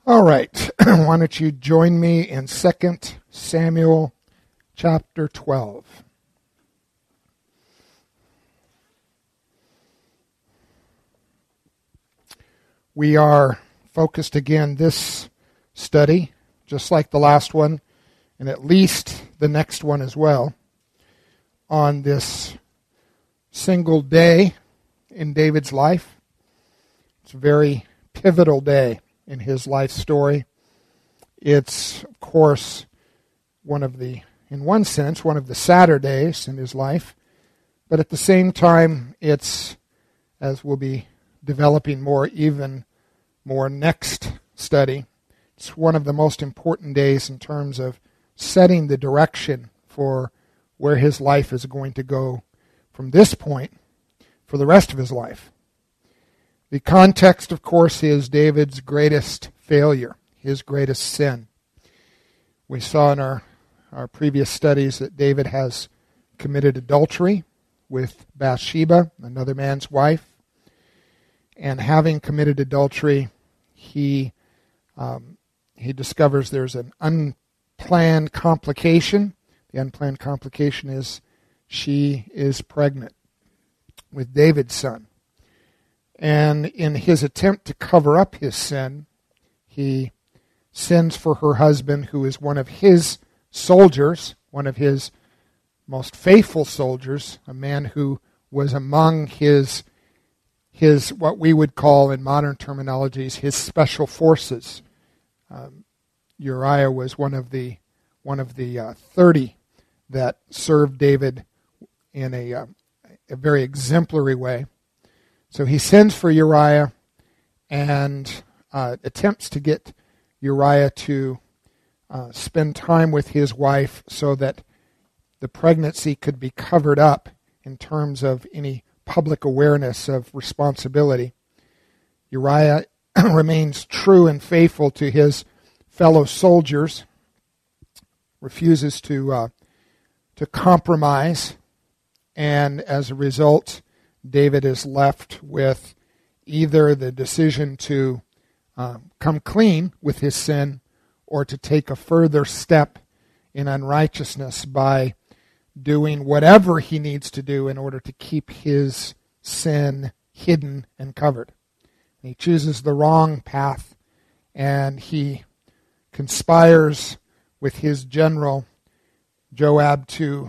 All right, why don't you join me in 2 Samuel chapter 12. We are focused again this study, just like the last one, and at least the next one as well, on this single day in David's life. It's a very pivotal day in his life story. It's, of course, in one sense, one of the sadder days in his life, but at the same time, it's, as we'll be developing even more next study, it's one of the most important days in terms of setting the direction for where his life is going to go from this point for the rest of his life. The context, of course, is David's greatest failure, his greatest sin. We saw in our previous studies that David has committed adultery with Bathsheba, another man's wife. And having committed adultery, he discovers there's an unplanned complication. The unplanned complication is she is pregnant with David's son. And in his attempt to cover up his sin, he sends for her husband, who is one of his soldiers, one of his most faithful soldiers, a man who was among his what we would call in modern terminologies, his special forces. Uriah was one of the 30 that served David in a very exemplary way. So he sends for Uriah and attempts to get Uriah to spend time with his wife so that the pregnancy could be covered up in terms of any public awareness of responsibility. Uriah remains true and faithful to his fellow soldiers, refuses to compromise, and as a result, David is left with either the decision to come clean with his sin or to take a further step in unrighteousness by doing whatever he needs to do in order to keep his sin hidden and covered. And he chooses the wrong path, and he conspires with his general Joab to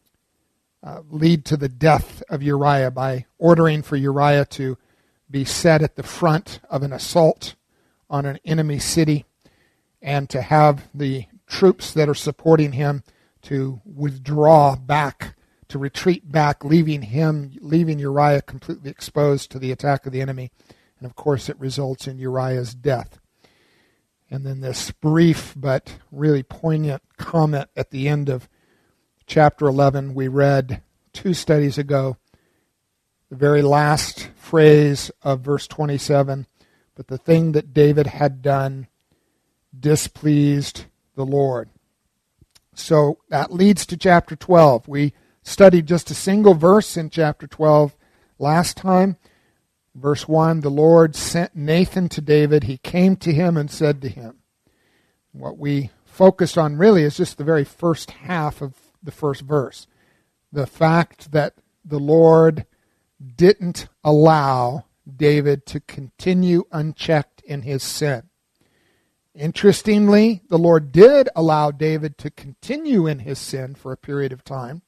lead to the death of Uriah by ordering for Uriah to be set at the front of an assault on an enemy city and to have the troops that are supporting him to withdraw back, to retreat back, leaving Uriah completely exposed to the attack of the enemy. And of course it results in Uriah's death. And then this brief but really poignant comment at the end of chapter 11 we read 2 studies ago, the very last phrase of verse 27, but the thing that David had done displeased the Lord. So that leads to chapter 12. We studied just a single verse in chapter 12 last time. Verse 1, the Lord sent Nathan to David. He came to him and said to him. What we focused on really is just the very first half of the first verse. The fact that the Lord didn't allow David to continue unchecked in his sin. Interestingly, the Lord did allow David to continue in his sin for a period of time.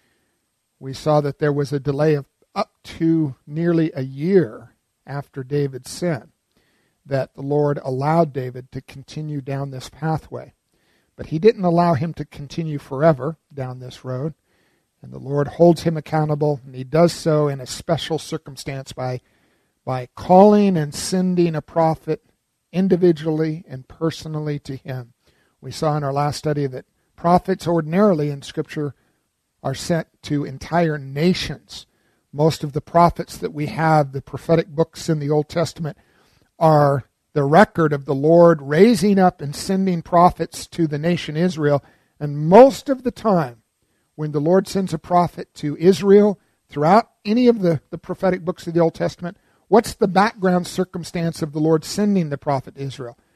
We saw that there was a delay of up to nearly a year after David's sin that the Lord allowed David to continue down this pathway. But he didn't allow him to continue forever down this road. And the Lord holds him accountable, and he does so in a special circumstance by calling and sending a prophet individually and personally to him. We saw in our last study that prophets ordinarily in Scripture are sent to entire nations. Most of the prophets that we have, the prophetic books in the Old Testament, are the record of the Lord raising up and sending prophets to the nation Israel. And most of the time, when the Lord sends a prophet to Israel, throughout any of the prophetic books of the Old Testament, what's the background circumstance of the Lord sending the prophet to Israel?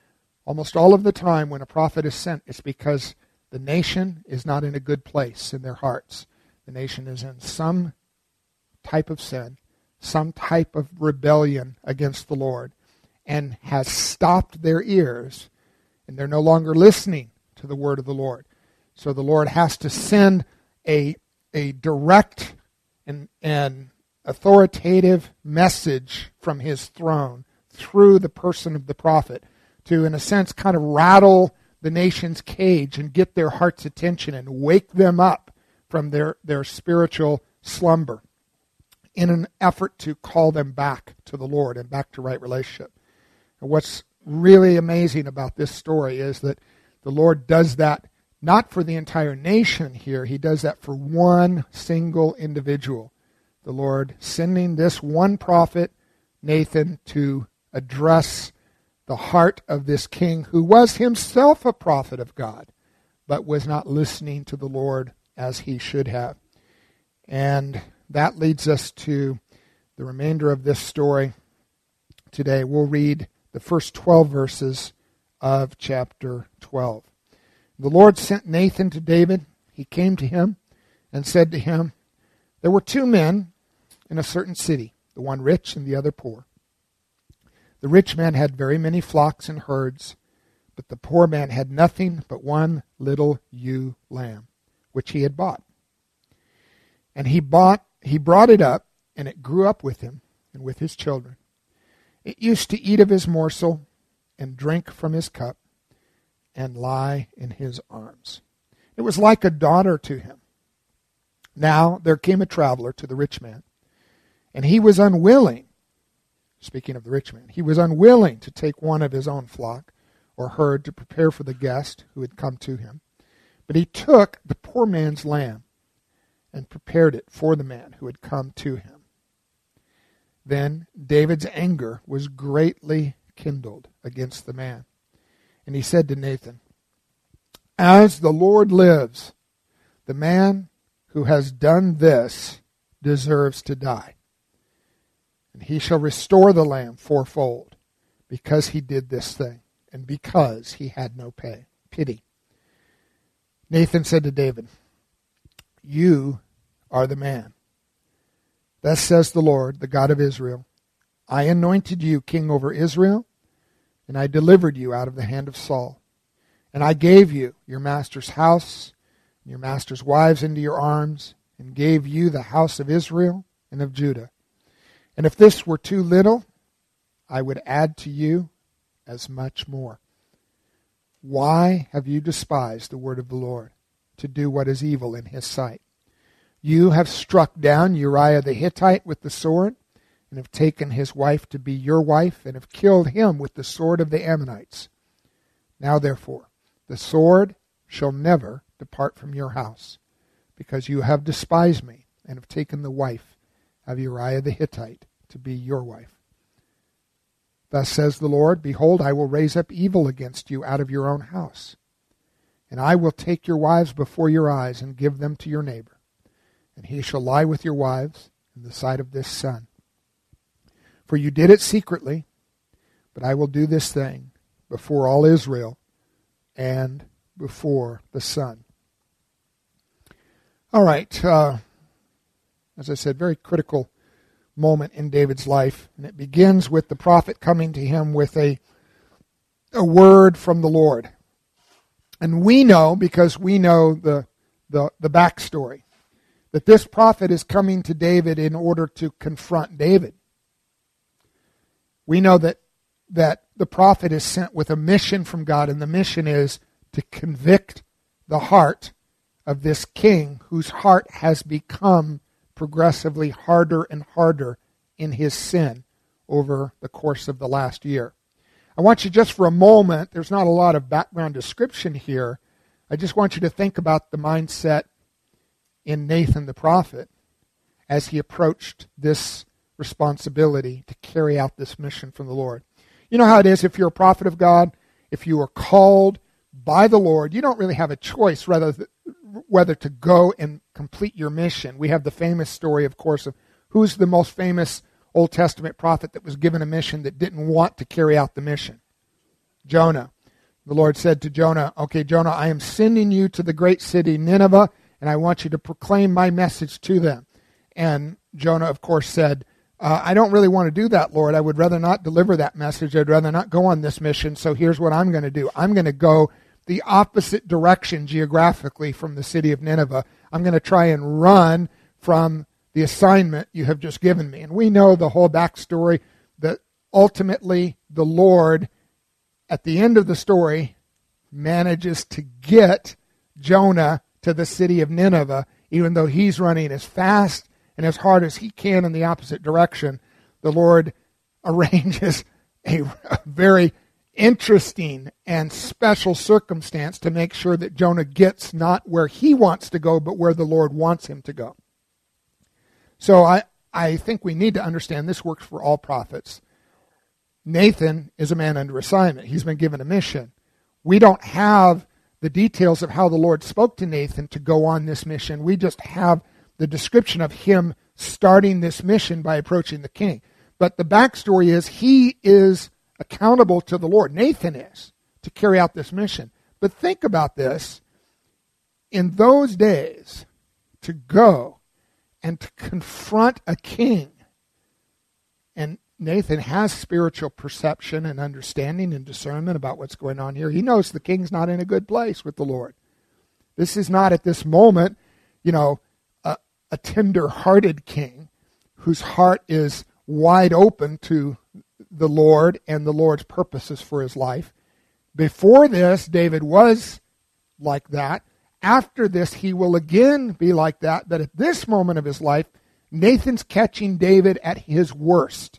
Almost all of the time when a prophet is sent, it's because the nation is not in a good place in their hearts. The nation is in some type of sin, some type of rebellion against the Lord, and has stopped their ears, and they're no longer listening to the word of the Lord. So the Lord has to send a direct and authoritative message from his throne through the person of the prophet to, in a sense, kind of rattle the nation's cage and get their heart's attention and wake them up from their spiritual slumber in an effort to call them back to the Lord and back to right relationship. And what's really amazing about this story is that the Lord does that not for the entire nation here. He does that for one single individual. The Lord sending this one prophet, Nathan, to address the heart of this king who was himself a prophet of God, but was not listening to the Lord as he should have. And that leads us to the remainder of this story today. We'll read the first 12 verses of chapter 12. The Lord sent Nathan to David. He came to him and said to him, "There were two men in a certain city, the one rich and the other poor. The rich man had very many flocks and herds, but the poor man had nothing but one little ewe lamb, which he had bought. And he brought it up, and it grew up with him and with his children. It used to eat of his morsel and drink from his cup and lie in his arms. It was like a daughter to him. Now there came a traveler to the rich man, and he was unwilling," speaking of the rich man, "he was unwilling to take one of his own flock or herd to prepare for the guest who had come to him. But he took the poor man's lamb and prepared it for the man who had come to him. Then David's anger was greatly kindled against the man. And he said to Nathan, 'As the Lord lives, the man who has done this deserves to die. And he shall restore the lamb fourfold, because he did this thing, and because he had no pity.' Nathan said to David, 'You are the man. Thus says the Lord, the God of Israel, I anointed you king over Israel, and I delivered you out of the hand of Saul. And I gave you your master's house, and your master's wives into your arms, and gave you the house of Israel and of Judah. And if this were too little, I would add to you as much more. Why have you despised the word of the Lord, to do what is evil in his sight? You have struck down Uriah the Hittite with the sword, and have taken his wife to be your wife, and have killed him with the sword of the Ammonites. Now therefore, the sword shall never depart from your house, because you have despised me, and have taken the wife of Uriah the Hittite to be your wife. Thus says the Lord, Behold, I will raise up evil against you out of your own house, and I will take your wives before your eyes, and give them to your neighbor. And he shall lie with your wives in the sight of this sun. For you did it secretly, but I will do this thing before all Israel and before the sun.'" All right. As I said, very critical moment in David's life. And it begins with the prophet coming to him with a word from the Lord. And we know, because we know the backstory, that this prophet is coming to David in order to confront David. We know that the prophet is sent with a mission from God, and the mission is to convict the heart of this king whose heart has become progressively harder and harder in his sin over the course of the last year. I want you just for a moment, there's not a lot of background description here, I just want you to think about the mindset in Nathan the prophet as he approached this responsibility to carry out this mission from the Lord. You know how it is if you're a prophet of God, if you are called by the Lord, you don't really have a choice whether to go and complete your mission. We have the famous story, of course, of who's the most famous Old Testament prophet that was given a mission that didn't want to carry out the mission? Jonah. The Lord said to Jonah, okay, Jonah, I am sending you to the great city Nineveh, and I want you to proclaim my message to them. And Jonah, of course, said, I don't really want to do that, Lord. I would rather not deliver that message. I'd rather not go on this mission. So here's what I'm going to do. I'm going to go the opposite direction geographically from the city of Nineveh. I'm going to try and run from the assignment you have just given me. And we know the whole backstory, that ultimately the Lord, at the end of the story, manages to get Jonah to the city of Nineveh, even though he's running as fast and as hard as he can in the opposite direction. The Lord arranges a very interesting and special circumstance to make sure that Jonah gets not where he wants to go, but where the Lord wants him to go. So I think we need to understand this works for all prophets. Nathan is a man under assignment. He's been given a mission. We don't have the details of how the Lord spoke to Nathan to go on this mission. We just have the description of him starting this mission by approaching the king. But the backstory is he is accountable to the Lord. Nathan is, to carry out this mission. But think about this. In those days, to go and to confront a king, and Nathan has spiritual perception and understanding and discernment about what's going on here. He knows the king's not in a good place with the Lord. This is not at this moment, a tender-hearted king whose heart is wide open to the Lord and the Lord's purposes for his life. Before this, David was like that. After this, he will again be like that. But at this moment of his life, Nathan's catching David at his worst.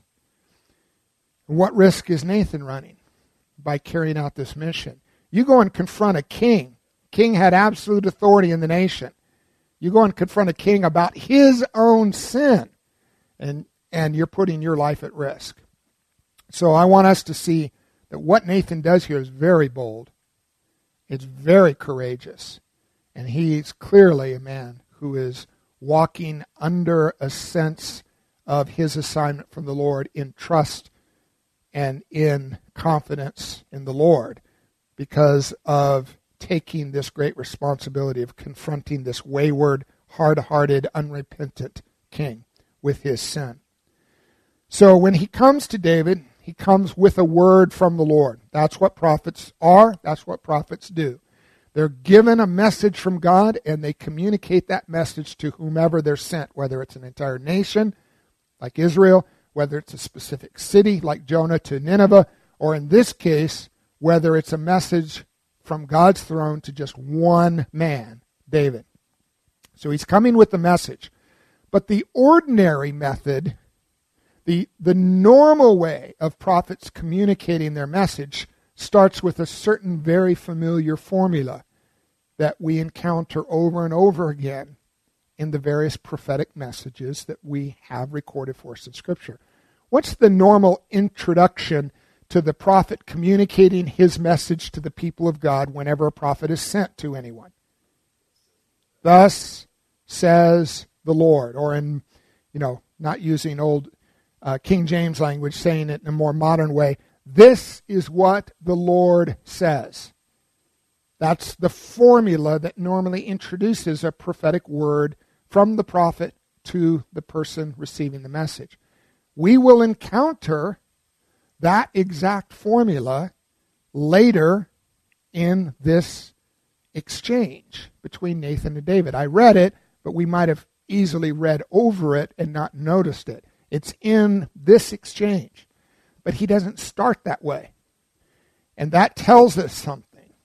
What risk is Nathan running by carrying out this mission? You go and confront a king. King had absolute authority in the nation. You go and confront a king about his own sin, and you're putting your life at risk. So I want us to see that what Nathan does here is very bold. It's very courageous. And he's clearly a man who is walking under a sense of his assignment from the Lord in trust and in confidence in the Lord because of taking this great responsibility of confronting this wayward, hard-hearted, unrepentant king with his sin. So when he comes to David, he comes with a word from the Lord. That's what prophets are. That's what prophets do. They're given a message from God, and they communicate that message to whomever they're sent, whether it's an entire nation, like Israel, whether it's a specific city, like Jonah to Nineveh, or in this case, whether it's a message from God's throne to just one man, David. So he's coming with the message. But the ordinary method, the normal way of prophets communicating their message starts with a certain very familiar formula that we encounter over and over again in the various prophetic messages that we have recorded for us in Scripture. What's the normal introduction to the prophet communicating his message to the people of God whenever a prophet is sent to anyone? Thus says the Lord, or in, not using old King James language, saying it in a more modern way, this is what the Lord says. That's the formula that normally introduces a prophetic word from the prophet to the person receiving the message. We will encounter that exact formula later in this exchange between Nathan and David. I read it, but we might have easily read over it and not noticed it. It's in this exchange. But he doesn't start that way. And that tells us something.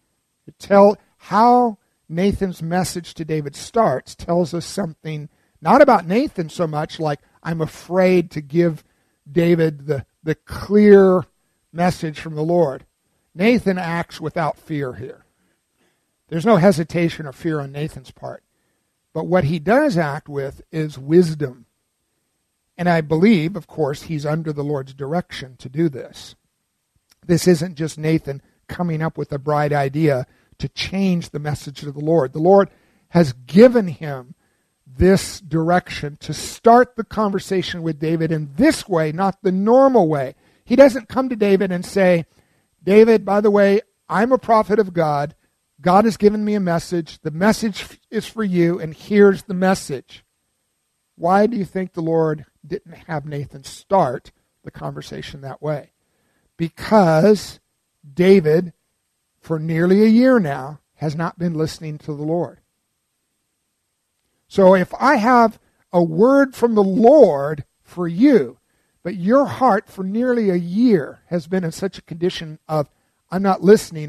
How Nathan's message to David starts tells us something, not about Nathan so much like I'm afraid to give David the clear message from the Lord. Nathan acts without fear here. There's no hesitation or fear on Nathan's part. But what he does act with is wisdom. And I believe, of course, he's under the Lord's direction to do this. This isn't just Nathan coming up with a bright idea to change the message of the Lord. The Lord has given him this direction to start the conversation with David in this way, not the normal way. He doesn't come to David and say, David, by the way, I'm a prophet of God. God has given me a message. The message is for you, and here's the message. Why do you think the Lord didn't have Nathan start the conversation that way? Because David, for nearly a year now, has not been listening to the Lord. So if I have a word from the Lord for you, but your heart for nearly a year has been in such a condition of, I'm not listening,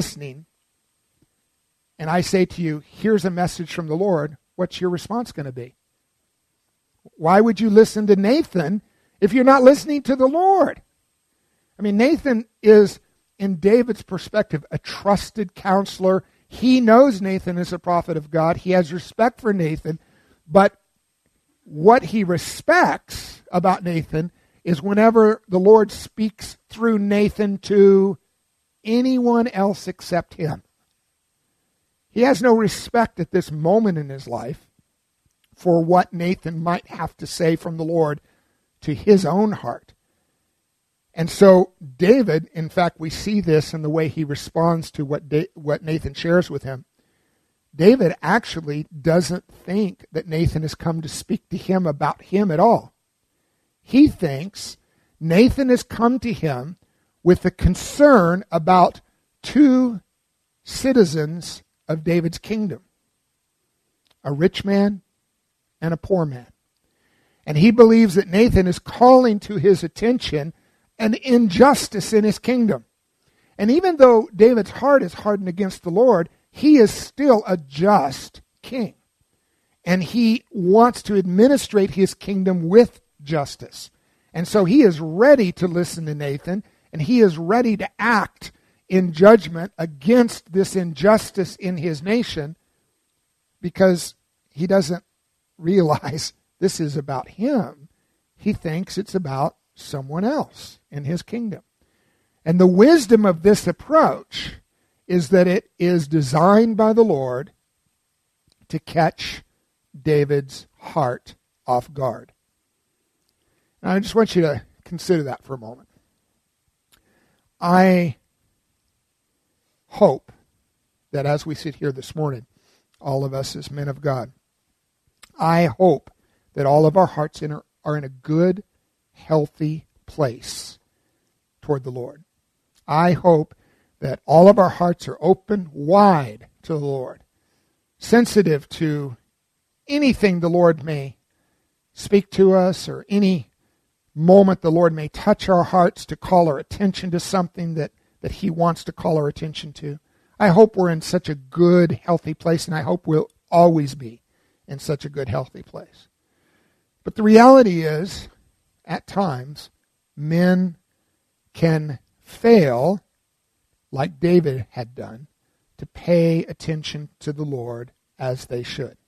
and I say to you, here's a message from the Lord, what's your response going to be? Why would you listen to Nathan if you're not listening to the Lord? I mean, Nathan is, in David's perspective, a trusted counselor. He knows Nathan is a prophet of God. He has respect for Nathan. But what he respects about Nathan is whenever the Lord speaks through Nathan to anyone else except him. He has no respect at this moment in his life for what Nathan might have to say from the Lord to his own heart. And so David, in fact, we see this in the way he responds to what Nathan shares with him. David actually doesn't think that Nathan has come to speak to him about him at all. He thinks Nathan has come to him with a concern about two citizens of David's kingdom, a rich man and a poor man. And he believes that Nathan is calling to his attention an injustice in his kingdom. And even though David's heart is hardened against the Lord, he is still a just king. And he wants to administrate his kingdom with justice. And so he is ready to listen to Nathan, and he is ready to act in judgment against this injustice in his nation, because he doesn't realize this is about him. He thinks it's about someone else in his kingdom. And the wisdom of this approach is that it is designed by the Lord to catch David's heart off guard. And I just want you to consider that for a moment. I hope that as we sit here this morning, all of us as men of God, I hope that all of our hearts are in a good, healthy place toward the Lord. I hope that all of our hearts are open wide to the Lord, sensitive to anything the Lord may speak to us, or any moment the Lord may touch our hearts to call our attention to something that He wants to call our attention to. I hope we're in such a good, healthy place, and I hope we'll always be in such a good, healthy place. But the reality is, at times, men can fail, like David had done, to pay attention to the Lord as they should,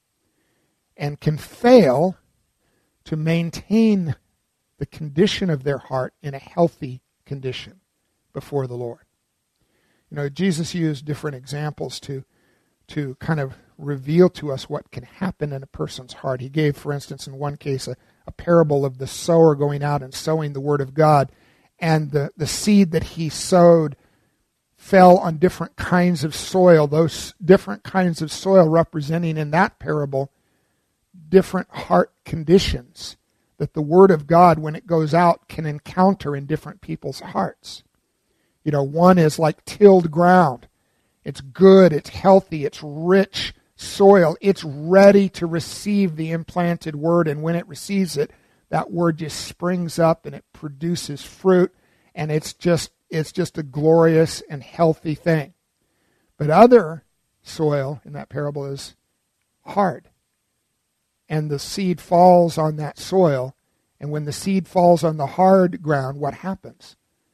and can fail to maintain the condition of their heart in a healthy condition before the Lord. You know, Jesus used different examples to kind of reveal to us what can happen in a person's heart. He gave, for instance, in one case, a parable of the sower going out and sowing the word of God, and the seed that he sowed fell on different kinds of soil, those different kinds of soil representing in that parable different heart conditions that the word of God, when it goes out, can encounter in different people's hearts. You know, one is like tilled ground. It's good, it's healthy, it's rich soil. It's ready to receive the implanted word, and when it receives it, that word just springs up and it produces fruit, and it's just a glorious and healthy thing. But other soil in that parable is hard, and the seed falls on that soil, and when the seed falls on the hard ground, what happens?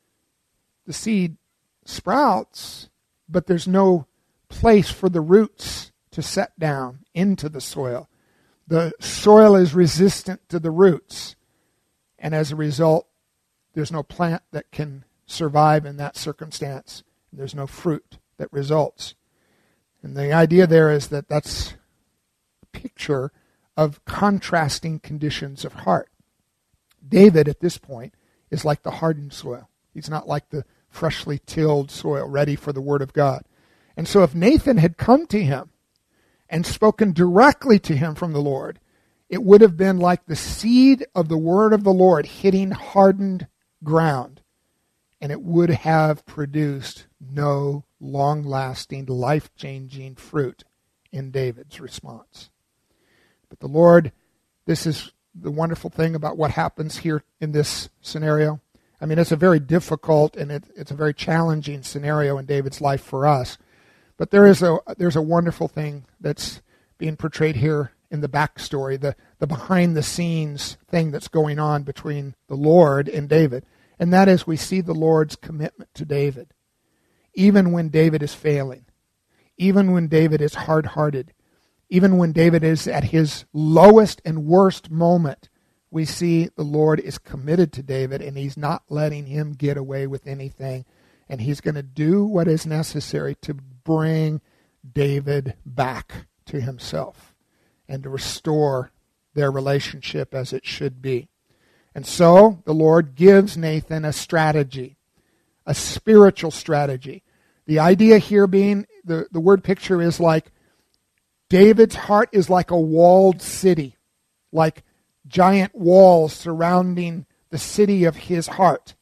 The seed sprouts, but there's no place for the roots to set down into the soil. The soil is resistant to the roots, and as a result, there's no plant that can survive in that circumstance. There's no fruit that results. And the idea there is that that's a picture of contrasting conditions of heart. David, at this point, is like the hardened soil. He's not like the freshly tilled soil, ready for the word of God. And so if Nathan had come to him and spoken directly to him from the Lord, it would have been like the seed of the word of the Lord hitting hardened ground, and it would have produced no long-lasting, life-changing fruit in David's response. But the Lord, this is the wonderful thing about what happens here in this scenario. I mean, it's a very difficult and it's a very challenging scenario in David's life for us. But there's a wonderful thing that's being portrayed here in the backstory, the behind-the-scenes thing that's going on between the Lord and David. And that is, we see the Lord's commitment to David. Even when David is failing, even when David is hard-hearted, even when David is at his lowest and worst moment, we see the Lord is committed to David, and he's not letting him get away with anything. And he's going to do what is necessary to bring David back to himself and to restore their relationship as it should be. And so the Lord gives Nathan a strategy, a spiritual strategy. The idea here being, the word picture is like David's heart is like a walled city, like giant walls surrounding the city of his heart.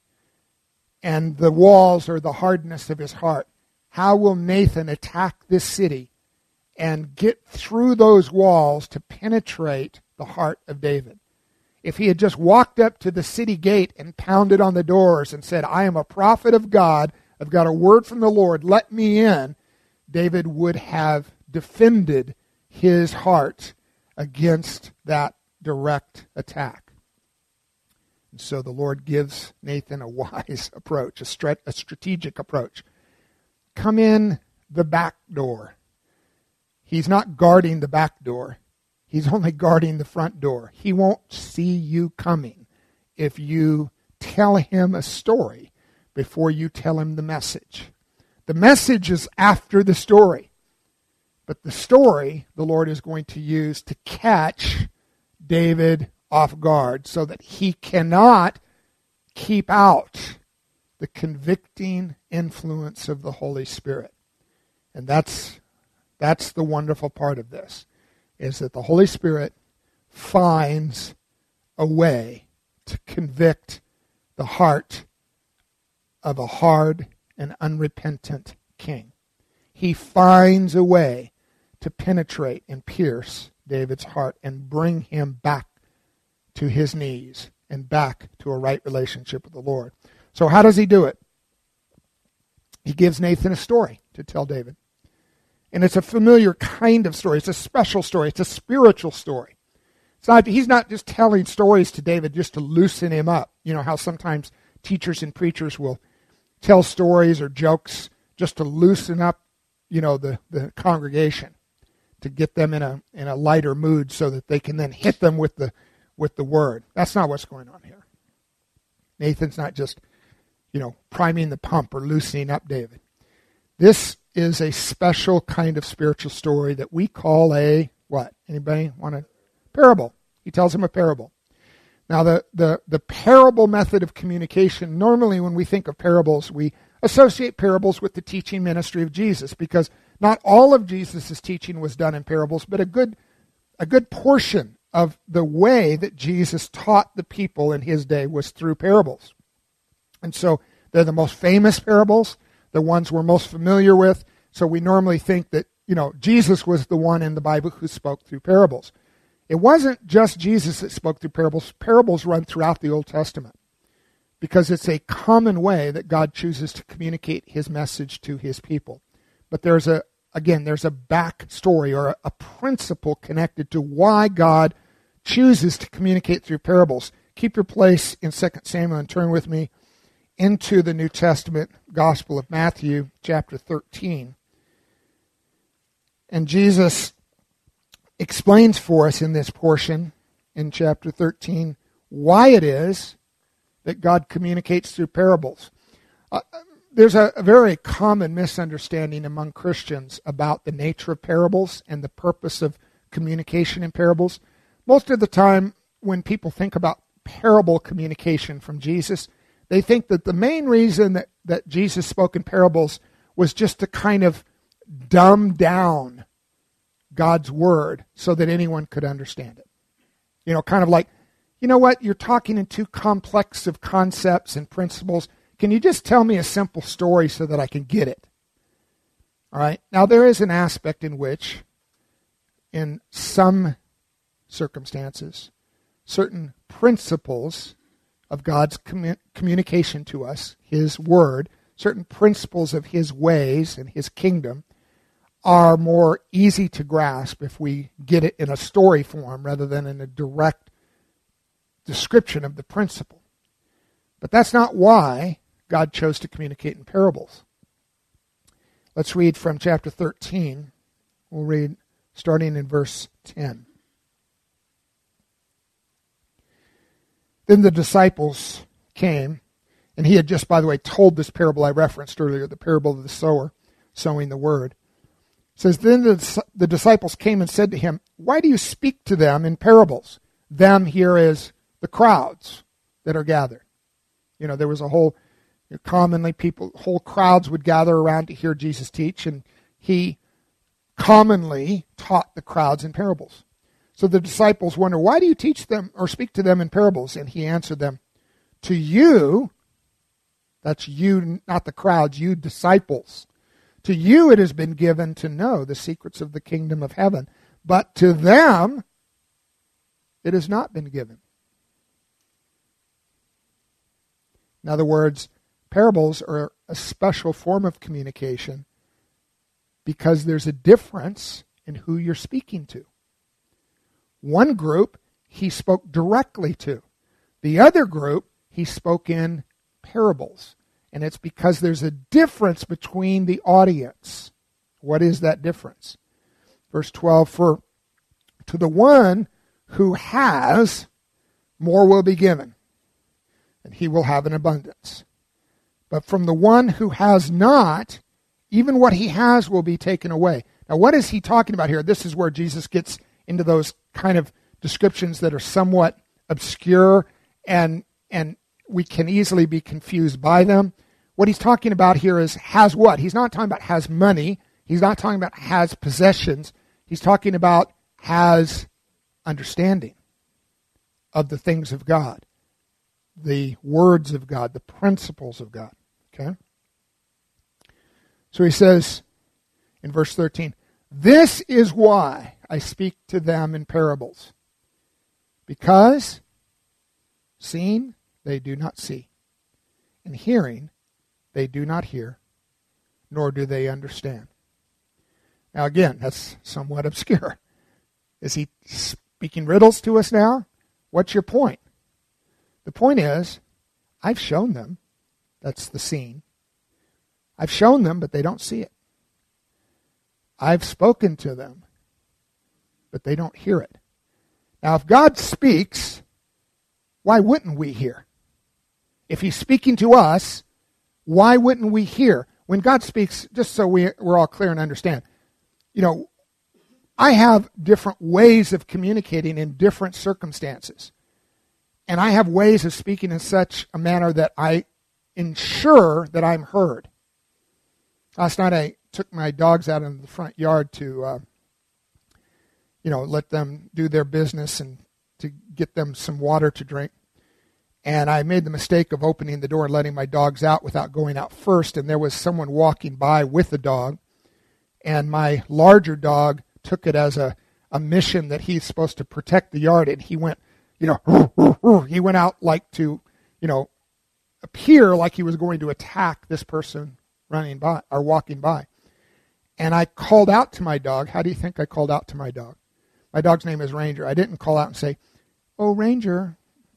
And the walls are the hardness of his heart. How will Nathan attack this city and get through those walls to penetrate the heart of David? If he had just walked up to the city gate and pounded on the doors and said, I am a prophet of God, I've got a word from the Lord, let me in, David would have defended his heart against that direct attack. And so the Lord gives Nathan a wise approach, a strategic approach. Come in the back door. He's not guarding the back door. He's only guarding the front door. He won't see you coming if you tell him a story before you tell him the message. The message is after the story. But the story the Lord is going to use to catch David off guard so that he cannot keep out the convicting influence of the Holy Spirit. And that's the wonderful part of this, is that the Holy Spirit finds a way to convict the heart of a hard and unrepentant king. He finds a way to penetrate and pierce David's heart and bring him back to his knees and back to a right relationship with the Lord. So how does he do it? He gives Nathan a story to tell David. And it's a familiar kind of story. It's a special story. It's a spiritual story. He's not just telling stories to David just to loosen him up. You know how sometimes teachers and preachers will tell stories or jokes just to loosen up, the congregation, to get them in a lighter mood so that they can then hit them with the word. That's not what's going on here. Nathan's not just, priming the pump or loosening up David. This is a special kind of spiritual story that we call a, what? Anybody want a parable? He tells him a parable. Now, the parable method of communication, normally when we think of parables, we associate parables with the teaching ministry of Jesus, because not all of Jesus' teaching was done in parables, but a good portion of the way that Jesus taught the people in his day was through parables. And so they're the most famous parables, the ones we're most familiar with. So we normally think that, Jesus was the one in the Bible who spoke through parables. It wasn't just Jesus that spoke through parables. Parables run throughout the Old Testament because it's a common way that God chooses to communicate his message to his people. But there's a back story or a principle connected to why God chooses to communicate through parables. Keep your place in 2 Samuel and turn with me into the New Testament Gospel of Matthew, chapter 13. And Jesus explains for us in this portion, in chapter 13, why it is that God communicates through parables. There's a very common misunderstanding among Christians about the nature of parables and the purpose of communication in parables. Most of the time, when people think about parable communication from Jesus, They think that the main reason that Jesus spoke in parables was just to kind of dumb down God's word so that anyone could understand it. You know, kind of like, you know what, you're talking in too complex of concepts and principles. Can you just tell me a simple story so that I can get it? All right. Now, there is an aspect in which, in some circumstances, certain principles of God's communication to us, His Word, certain principles of His ways and His kingdom are more easy to grasp if we get it in a story form rather than in a direct description of the principle. But that's not why God chose to communicate in parables. Let's read from chapter 13. We'll read starting in verse 10. Then the disciples came, and he had just, by the way, told this parable I referenced earlier, the parable of the sower sowing the word. It says, then the disciples came and said to him, why do you speak to them in parables? Them here is the crowds that are gathered. You know, there was a whole, commonly whole crowds would gather around to hear Jesus teach, and he commonly taught the crowds in parables. So the disciples wonder, why do you teach them or speak to them in parables? And he answered them, to you, that's you, not the crowds, you disciples, to you it has been given to know the secrets of the kingdom of heaven, but to them it has not been given. In other words, parables are a special form of communication because there's a difference in who you're speaking to. One group he spoke directly to. The other group he spoke in parables. And it's because there's a difference between the audience. What is that difference? Verse 12, for to the one who has, more will be given, and he will have an abundance. But from the one who has not, even what he has will be taken away. Now, what is he talking about here? This is where Jesus gets into those kind of descriptions that are somewhat obscure and we can easily be confused by them. What he's talking about here is has what? He's not talking about has money. He's not talking about has possessions. He's talking about has understanding of the things of God, the words of God, the principles of God. Okay? So he says in verse 13, this is why I speak to them in parables, because seeing they do not see, and hearing they do not hear, nor do they understand. Now again, that's somewhat obscure. Is he speaking riddles to us now? What's your point? The point is, I've shown them. That's the scene. I've shown them, but they don't see it. I've spoken to them, but they don't hear it. Now, if God speaks, why wouldn't we hear? If he's speaking to us, why wouldn't we hear? When God speaks, just so we're all clear and understand, I have different ways of communicating in different circumstances. And I have ways of speaking in such a manner that I ensure that I'm heard. Last night I took my dogs out in the front yard to, let them do their business and to get them some water to drink. And I made the mistake of opening the door and letting my dogs out without going out first. And there was someone walking by with a dog. And my larger dog took it as a mission that he's supposed to protect the yard. And he went, he went out like to, appear like he was going to attack this person running by or walking by. And I called out to my dog. How do you think I called out to my dog? My dog's name is Ranger. I didn't call out and say, oh, Ranger,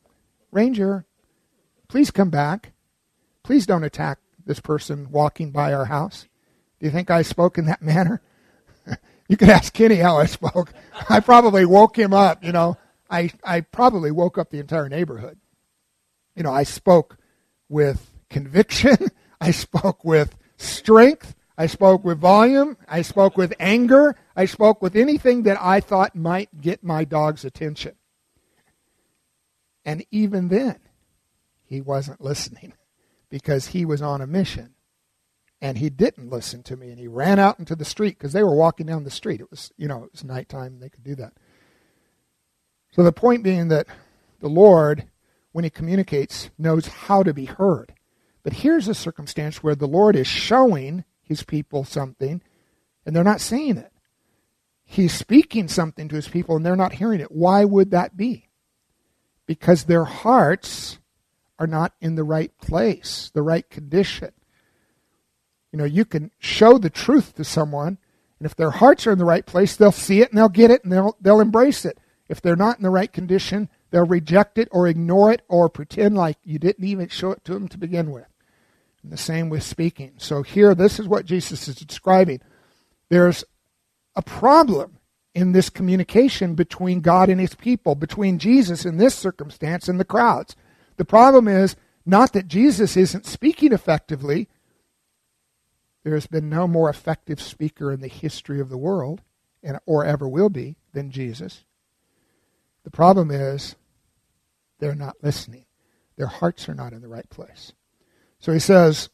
please come back. Please don't attack this person walking by our house. Do you think I spoke in that manner? You could ask Kenny how I spoke. I probably woke him up, I probably woke up the entire neighborhood. I spoke with conviction. I spoke with strength. I spoke with volume. I spoke with anger. I spoke with anything that I thought might get my dog's attention. And even then, he wasn't listening because he was on a mission. And he didn't listen to me, and he ran out into the street because they were walking down the street. It was, it was nighttime, and they could do that. So the point being that the Lord, when he communicates, knows how to be heard. But here's a circumstance where the Lord is showing his people something, and they're not seeing it. He's speaking something to his people, and they're not hearing it. Why would that be? Because their hearts are not in the right place, the right condition. You can show the truth to someone, and if their hearts are in the right place, they'll see it and they'll get it and they'll embrace it. If they're not in the right condition, they'll reject it or ignore it or pretend like you didn't even show it to them to begin with. And the same with speaking. So here, this is what Jesus is describing. There's a problem in this communication between God and his people, between Jesus in this circumstance and the crowds. The problem is not that Jesus isn't speaking effectively. There has been no more effective speaker in the history of the world, or ever will be, than Jesus. The problem is they're not listening. Their hearts are not in the right place. So he says,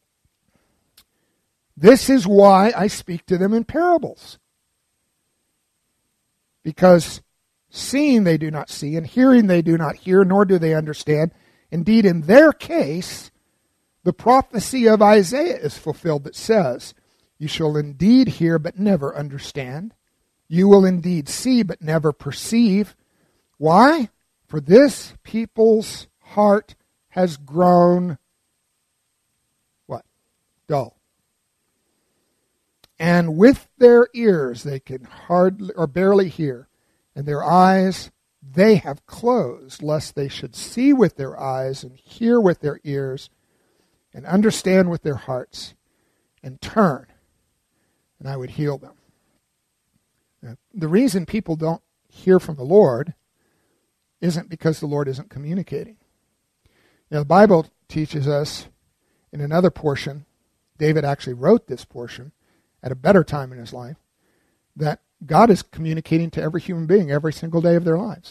this is why I speak to them in parables. Because seeing they do not see, and hearing they do not hear, nor do they understand. Indeed, in their case, the prophecy of Isaiah is fulfilled that says, you shall indeed hear but never understand. You will indeed see but never perceive. Why? For this people's heart has grown, what? Dull. And with their ears they can hardly or barely hear, and their eyes they have closed, lest they should see with their eyes and hear with their ears, and understand with their hearts, and turn, and I would heal them. Now, the reason people don't hear from the Lord isn't because the Lord isn't communicating. The Bible teaches us in another portion, David actually wrote this portion at a better time in his life, that God is communicating to every human being every single day of their lives.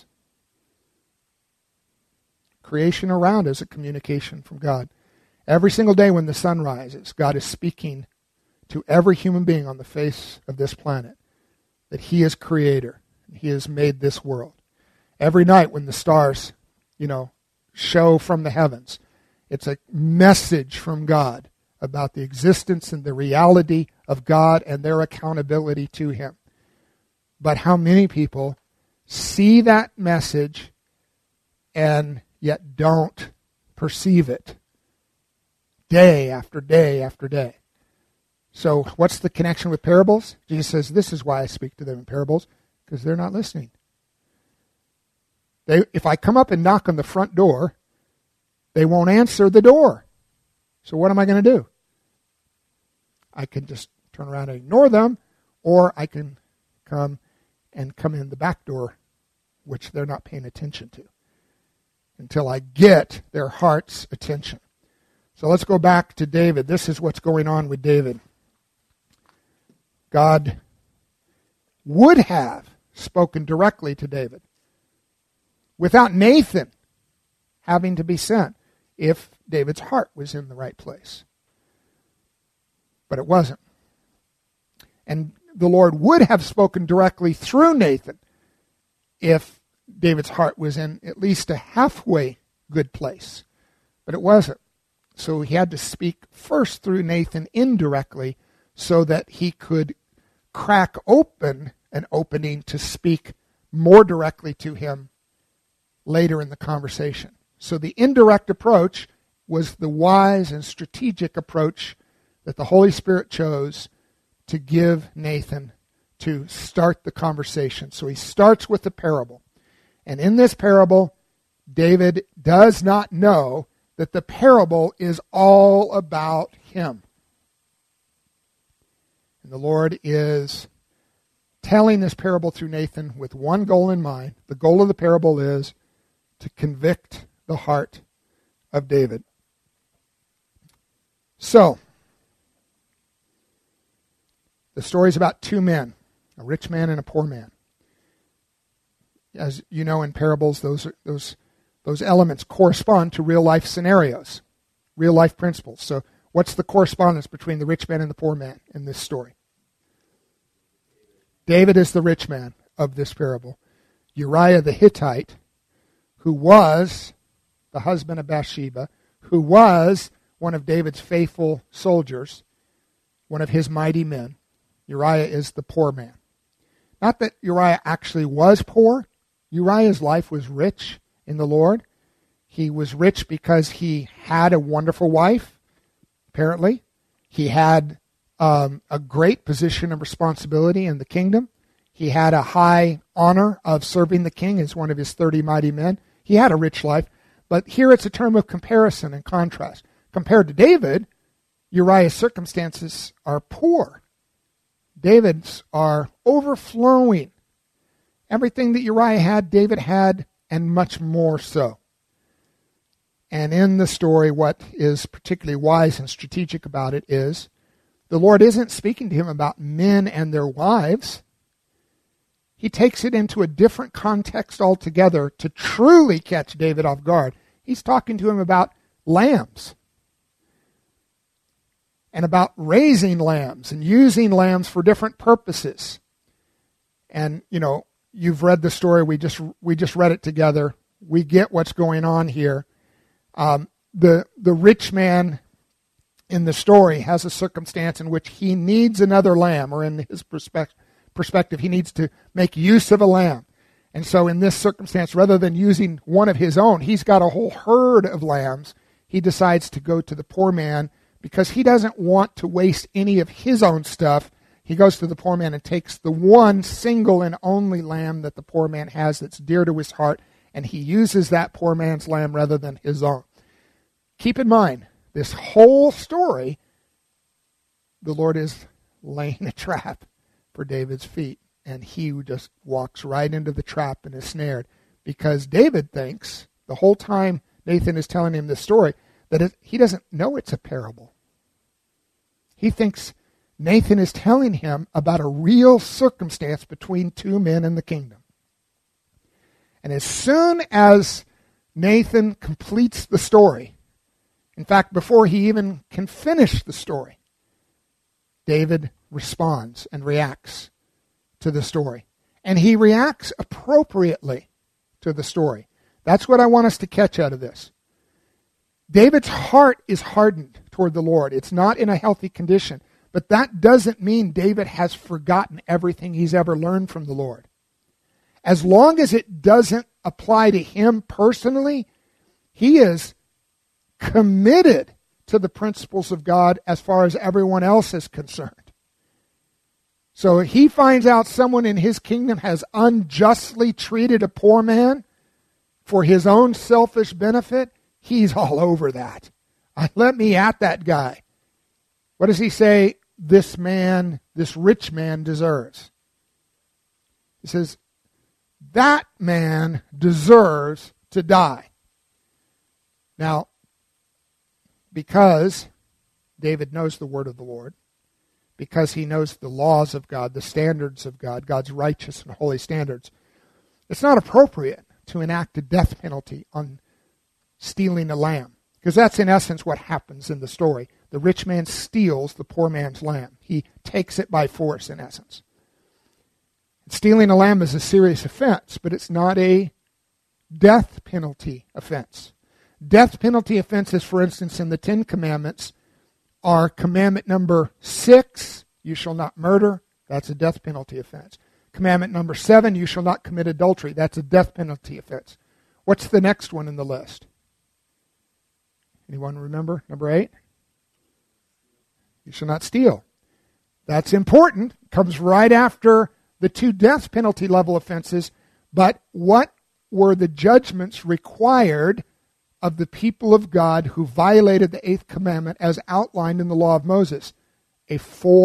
Creation around is a communication from God. Every single day when the sun rises, God is speaking to every human being on the face of this planet that he is creator. He has made this world. Every night when the stars, show from the heavens, it's a message from God about the existence and the reality of God and their accountability to him. But how many people see that message and yet don't perceive it? Day after day after day. So what's the connection with parables? Jesus says, this is why I speak to them in parables, because they're not listening. If I come up and knock on the front door, they won't answer the door. So what am I going to do? I can just turn around and ignore them, or I can come in the back door, which they're not paying attention to, until I get their heart's attention. So let's go back to David. This is what's going on with David. God would have spoken directly to David without Nathan having to be sent if David's heart was in the right place. But it wasn't. And the Lord would have spoken directly through Nathan if David's heart was in at least a halfway good place. But it wasn't. So he had to speak first through Nathan indirectly so that he could crack open an opening to speak more directly to him later in the conversation. So the indirect approach was the wise and strategic approach that the Holy Spirit chose to give Nathan to start the conversation. So he starts with the parable. And in this parable, David does not know that the parable is all about him. And the Lord is telling this parable through Nathan with one goal in mind. The goal of the parable is to convict the heart of David. So, the story is about two men, a rich man and a poor man. As you know, in parables, those those elements correspond to real life scenarios, real life principles. So what's the correspondence between the rich man and the poor man in this story? David is the rich man of this parable. Uriah the Hittite, who was the husband of Bathsheba, who was one of David's faithful soldiers, one of his mighty men. Uriah is the poor man. Not that Uriah actually was poor. Uriah's life was rich in the Lord. He was rich because he had a wonderful wife, apparently. He had a great position of responsibility in the kingdom. He had a high honor of serving the king as one of his 30 mighty men. He had a rich life. But here it's a term of comparison and contrast. Compared to David, Uriah's circumstances are poor. David's are overflowing. Everything that Uriah had, David had, and much more so. And in the story, what is particularly wise and strategic about it is the Lord isn't speaking to him about men and their wives. He takes it into a different context altogether to truly catch David off guard. He's talking to him about lambs and about raising lambs and using lambs for different purposes. And, you've read the story. We just read it together. We get what's going on here. The rich man in the story has a circumstance in which he needs another lamb, or in his perspective, he needs to make use of a lamb. And so in this circumstance, rather than using one of his own, he's got a whole herd of lambs. He decides to go to the poor man because he doesn't want to waste any of his own stuff. He goes to the poor man and takes the one single and only lamb that the poor man has that's dear to his heart, and he uses that poor man's lamb rather than his own. Keep in mind, this whole story, the Lord is laying a trap for David's feet, and he just walks right into the trap and is snared, because David thinks the whole time Nathan is telling him this story that he doesn't know it's a parable. He thinks Nathan is telling him about a real circumstance between two men in the kingdom. And as soon as Nathan completes the story, in fact, before he even can finish the story, David responds and reacts to the story. And he reacts appropriately to the story. That's what I want us to catch out of this. David's heart is hardened toward the Lord. It's not in a healthy condition. But that doesn't mean David has forgotten everything he's ever learned from the Lord. As long as it doesn't apply to him personally, he is committed to the principles of God as far as everyone else is concerned. So if he finds out someone in his kingdom has unjustly treated a poor man for his own selfish benefit, he's all over that. Let me at that guy. What does he say this rich man deserves? He says, that man deserves to die. Now, because David knows the word of the Lord, because he knows the laws of God, the standards of God, God's righteous and holy standards, it's not appropriate to enact a death penalty on stealing a lamb. Because that's in essence what happens in the story. The rich man steals the poor man's lamb. He takes it by force, in essence. Stealing a lamb is a serious offense, but it's not a death penalty offense. Death penalty offenses, for instance, in the 10 Commandments are commandment number 6, you shall not murder. That's a death penalty offense. Commandment number 7, you shall not commit adultery. That's a death penalty offense. What's the next one in the list? Anyone remember? Number 8? You shall not steal. That's important. Comes right after the 2 death penalty level offenses. But what were the judgments required of the people of God who violated the 8th commandment as outlined in the law of Moses? A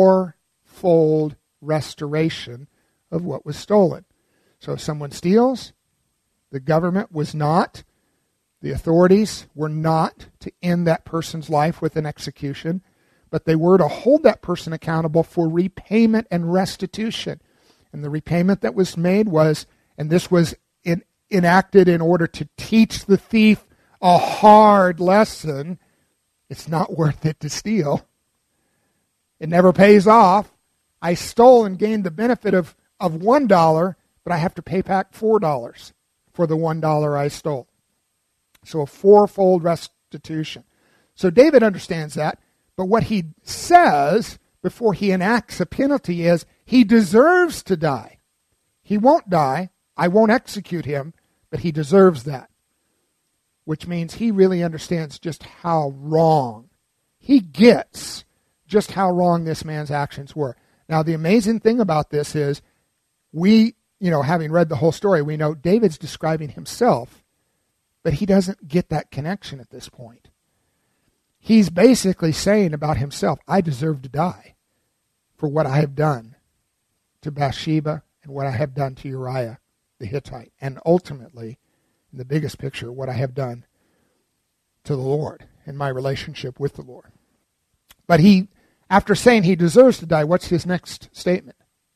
4-fold restoration of what was stolen. So if someone steals, the government was not, the authorities were not to end that person's life with an execution, but they were to hold that person accountable for repayment and restitution. And the repayment that was made was, and this was in enacted in order to teach the thief a hard lesson. It's not worth it to steal. It never pays off. I stole and gained the benefit of $1, but I have to pay back $4 for the $1 I stole. So a fourfold restitution. So David understands that, but what he says before he enacts a penalty is he deserves to die. He won't die. I won't execute him, but he deserves that. Which means he really understands just how wrong. He gets just how wrong this man's actions were. Now, the amazing thing about this is we, having read the whole story, we know David's describing himself, but he doesn't get that connection at this point. He's basically saying about himself, I deserve to die for what I have done to Bathsheba and what I have done to Uriah the Hittite, and ultimately, in the biggest picture, what I have done to the Lord in my relationship with the Lord. But he, after saying he deserves to die, what's his next statement?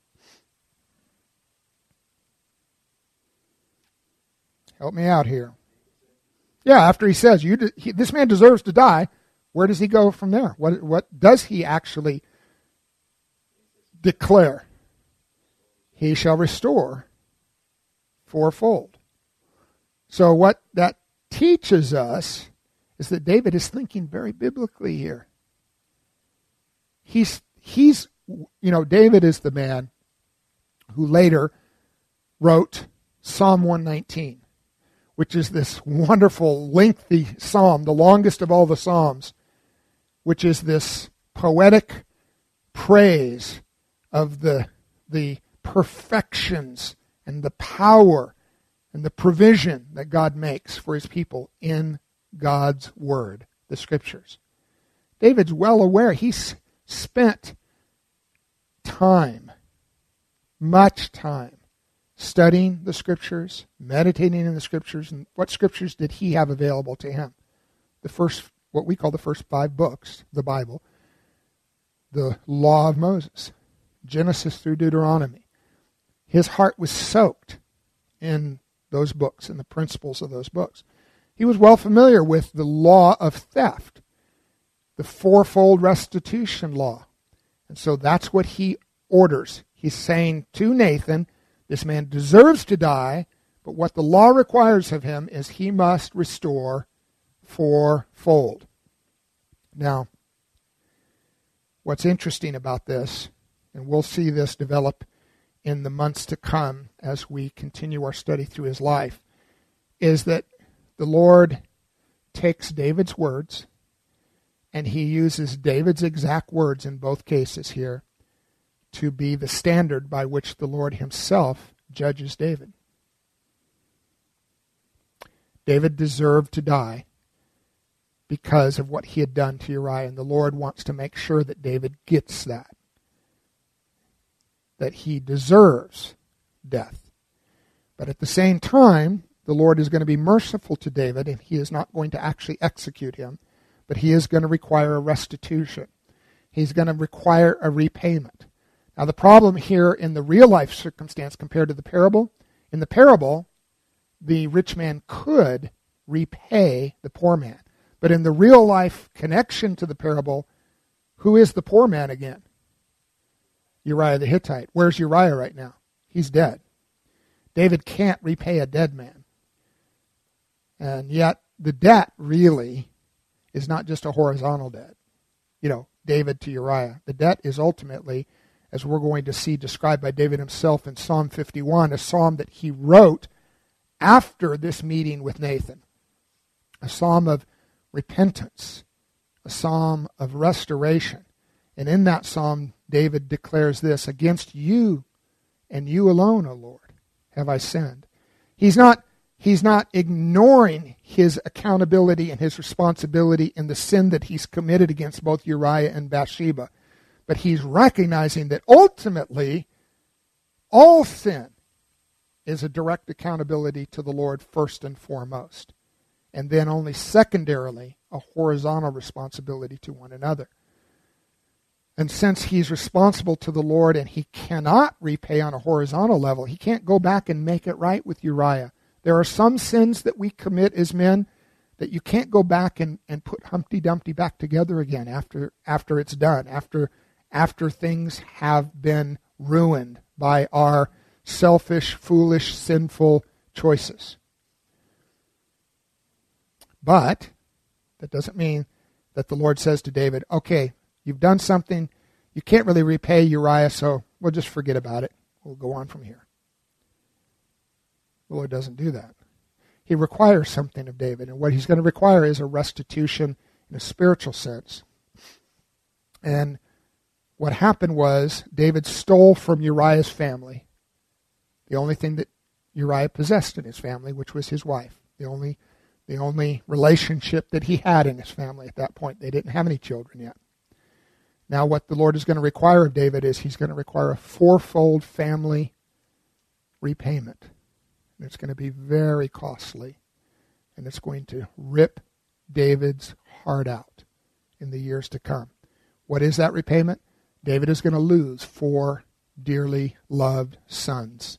Help me out here. Yeah, after he says, this man deserves to die, where does he go from there? What does he actually declare? He shall restore fourfold. So what that teaches us is that David is thinking very biblically here. He's David is the man who later wrote Psalm 119, which is this wonderful, lengthy psalm, the longest of all the psalms, which is this poetic praise of the perfections and the power and the provision that God makes for his people in God's Word, the Scriptures. David's well aware. He's spent time, much time, studying the Scriptures, meditating in the Scriptures. And what Scriptures did he have available to him? What we call the first 5 books, the Bible, the Law of Moses, Genesis through Deuteronomy. His heart was soaked in those books and the principles of those books. He was well familiar with the law of theft, the fourfold restitution law. And so that's what he orders. He's saying to Nathan, this man deserves to die, but what the law requires of him is he must restore fourfold. Now, what's interesting about this, and we'll see this develop in the months to come as we continue our study through his life, is that the Lord takes David's words, and he uses David's exact words in both cases here to be the standard by which the Lord himself judges David. David deserved to die because of what he had done to Uriah, and the Lord wants to make sure that David gets that he deserves death. But at the same time, the Lord is going to be merciful to David, and he is not going to actually execute him, but he is going to require a restitution. He's going to require a repayment. Now, the problem here in the real life circumstance compared to the parable, in the parable, the rich man could repay the poor man. But in the real life connection to the parable, who is the poor man again? Uriah the Hittite. Where's Uriah right now? He's dead. David can't repay a dead man. And yet, the debt really is not just a horizontal debt. David to Uriah. The debt is ultimately, as we're going to see described by David himself in Psalm 51, a psalm that he wrote after this meeting with Nathan. A psalm of repentance, a psalm of restoration. And in that psalm, David declares this, against you and you alone, O Lord, have I sinned. He's not ignoring his accountability and his responsibility in the sin that he's committed against both Uriah and Bathsheba. But he's recognizing that ultimately, all sin is a direct accountability to the Lord first and foremost. And then only secondarily, a horizontal responsibility to one another. And since he's responsible to the Lord and he cannot repay on a horizontal level, he can't go back and make it right with Uriah. There are some sins that we commit as men that you can't go back and put Humpty Dumpty back together again after it's done, after things have been ruined by our selfish, foolish, sinful choices. But that doesn't mean that the Lord says to David, okay, you've done something, you can't really repay Uriah, so we'll just forget about it. We'll go on from here. The Lord doesn't do that. He requires something of David, and what he's going to require is a restitution in a spiritual sense. And what happened was David stole from Uriah's family the only thing that Uriah possessed in his family, which was his wife. The only relationship that he had in his family at that point. They didn't have any children yet. Now what the Lord is going to require of David is he's going to require a fourfold family repayment. And it's going to be very costly. And it's going to rip David's heart out in the years to come. What is that repayment? David is going to lose 4 dearly loved sons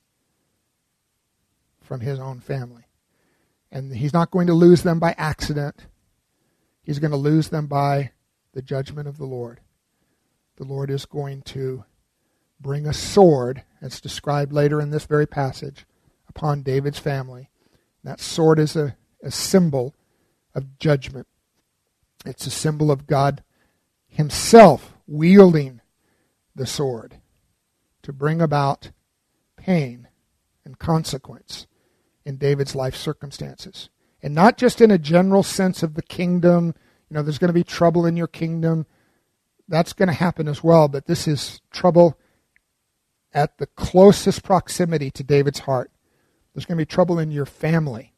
from his own family. And he's not going to lose them by accident. He's going to lose them by the judgment of the Lord. The Lord is going to bring a sword, as described later in this very passage, upon David's family. That sword is a symbol of judgment. It's a symbol of God himself wielding the sword to bring about pain and consequence in David's life circumstances. And not just in a general sense of the kingdom, there's going to be trouble in your kingdom. That's going to happen as well, but this is trouble at the closest proximity to David's heart. There's going to be trouble in your family.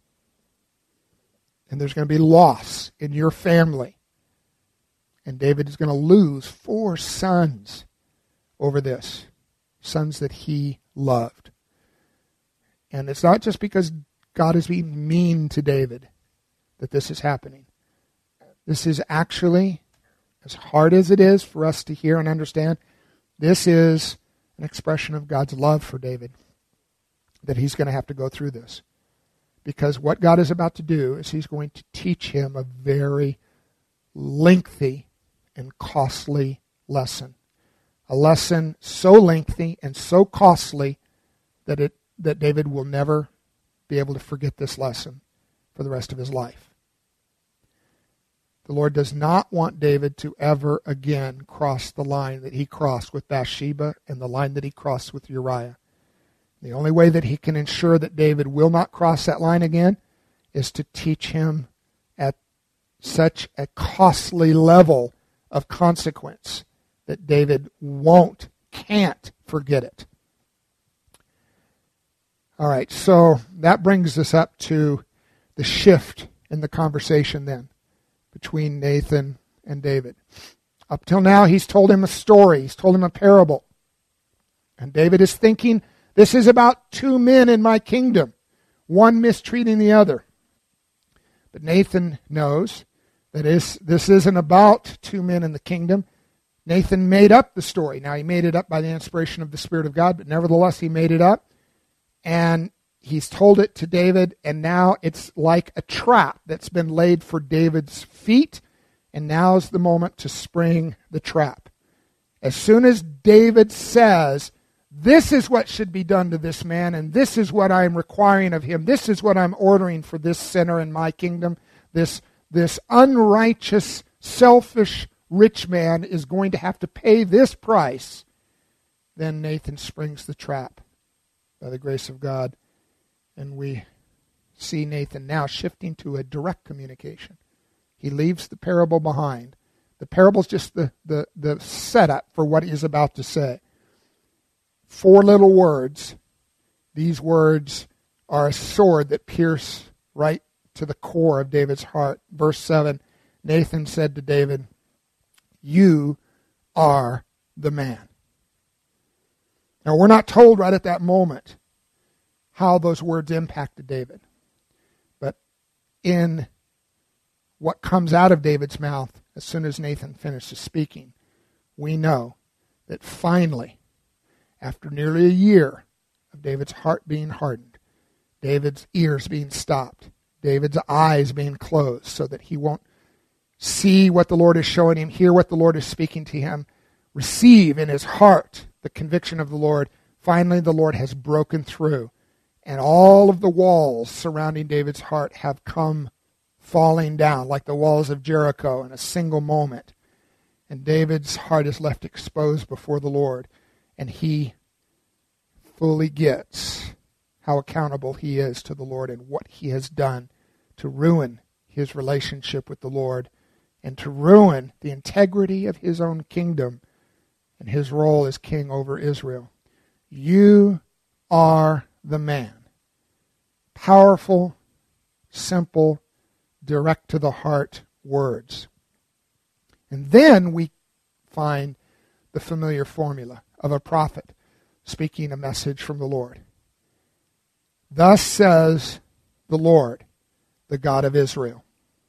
And there's going to be loss in your family. And David is going to lose 4 sons over this. Sons that he loved. And it's not just because God is being mean to David that this is happening. This is actually, as hard as it is for us to hear and understand, this is an expression of God's love for David. That he's going to have to go through this. Because what God is about to do is he's going to teach him a very lengthy and costly lesson. A lesson so lengthy and so costly that David will never be able to forget this lesson for the rest of his life. The Lord does not want David to ever again cross the line that he crossed with Bathsheba and the line that he crossed with Uriah. The only way that he can ensure that David will not cross that line again is to teach him at such a costly level of consequence that David can't forget it. All right, so that brings us up to the shift in the conversation then between Nathan and David. Up till now, he's told him a story. He's told him a parable. And David is thinking, this is about 2 men in my kingdom, one mistreating the other. But Nathan knows that this isn't about 2 men in the kingdom. Nathan made up the story. Now, he made it up by the inspiration of the Spirit of God, but nevertheless, he made it up. And he's told it to David, and now it's like a trap that's been laid for David's feet, and now's the moment to spring the trap. As soon as David says, this is what should be done to this man, and this is what I am requiring of him, this is what I'm ordering for this sinner in my kingdom, this unrighteous, selfish, rich man is going to have to pay this price, then Nathan springs the trap by the grace of God. And we see Nathan now shifting to a direct communication. He leaves the parable behind. The parable is just the setup for what he is about to say. 4 little words. These words are a sword that pierce right to the core of David's heart. Verse 7, Nathan said to David, "You are the man." Now, we're not told right at that moment how those words impacted David. But in what comes out of David's mouth as soon as Nathan finishes speaking, we know that finally, after nearly a year of David's heart being hardened, David's ears being stopped, David's eyes being closed so that he won't see what the Lord is showing him, hear what the Lord is speaking to him, receive in his heart the conviction of the Lord. Finally, the Lord has broken through, and all of the walls surrounding David's heart have come falling down like the walls of Jericho in a single moment. And David's heart is left exposed before the Lord, and he fully gets how accountable he is to the Lord and what he has done to ruin his relationship with the Lord and to ruin the integrity of his own kingdom and his role as king over Israel. You are the man. Powerful, simple, direct to the heart words. And then we find the familiar formula of a prophet speaking a message from the Lord. Thus says the Lord, the God of Israel.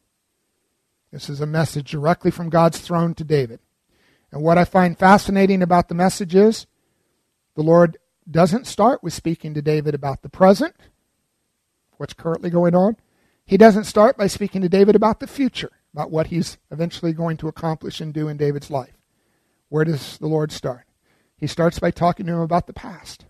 This is a message directly from God's throne to David. And what I find fascinating about the message is the Lord doesn't start with speaking to David about the present, what's currently going on. He doesn't start by speaking to David about the future, about what he's eventually going to accomplish and do in David's life. Where does the Lord start? He starts by talking to him about the past.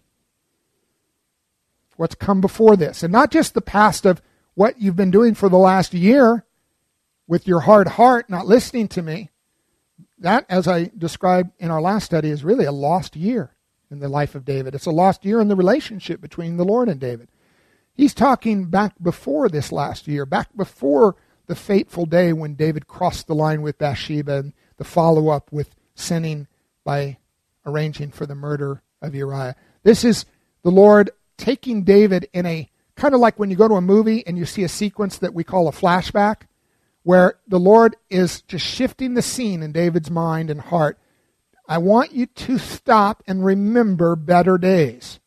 What's come before this. And not just the past of what you've been doing for the last year with your hard heart, not listening to me. That, as I described in our last study, is really a lost year in the life of David. It's a lost year in the relationship between the Lord and David. He's talking back before this last year, back before the fateful day when David crossed the line with Bathsheba and the follow-up with sinning by arranging for the murder of Uriah. This is the Lord taking David in a, kind of like when you go to a movie and you see a sequence that we call a flashback, where the Lord is just shifting the scene in David's mind and heart. I want you to stop and remember better days.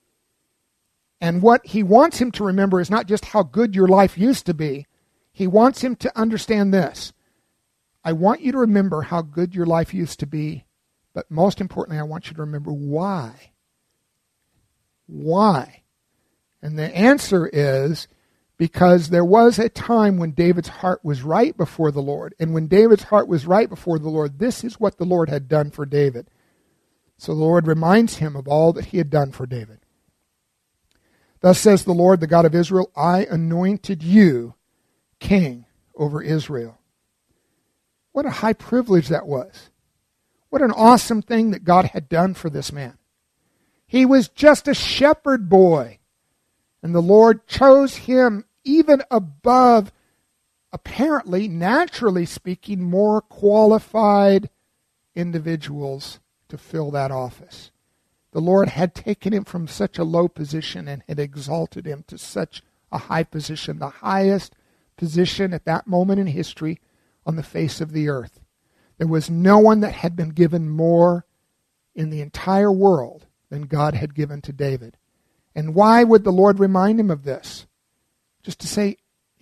And what he wants him to remember is not just how good your life used to be. He wants him to understand this. I want you to remember how good your life used to be, but most importantly, I want you to remember why. Why? And the answer is because there was a time when David's heart was right before the Lord. And when David's heart was right before the Lord, this is what the Lord had done for David. So the Lord reminds him of all that he had done for David. Thus says the Lord, the God of Israel, I anointed you king over Israel. What a high privilege that was. What an awesome thing that God had done for this man. He was just a shepherd boy. And the Lord chose him even above, apparently, naturally speaking, more qualified individuals to fill that office. The Lord had taken him from such a low position and had exalted him to such a high position, the highest position at that moment in history on the face of the earth. There was no one that had been given more in the entire world than God had given to David. And why would the Lord remind him of this? Just to say,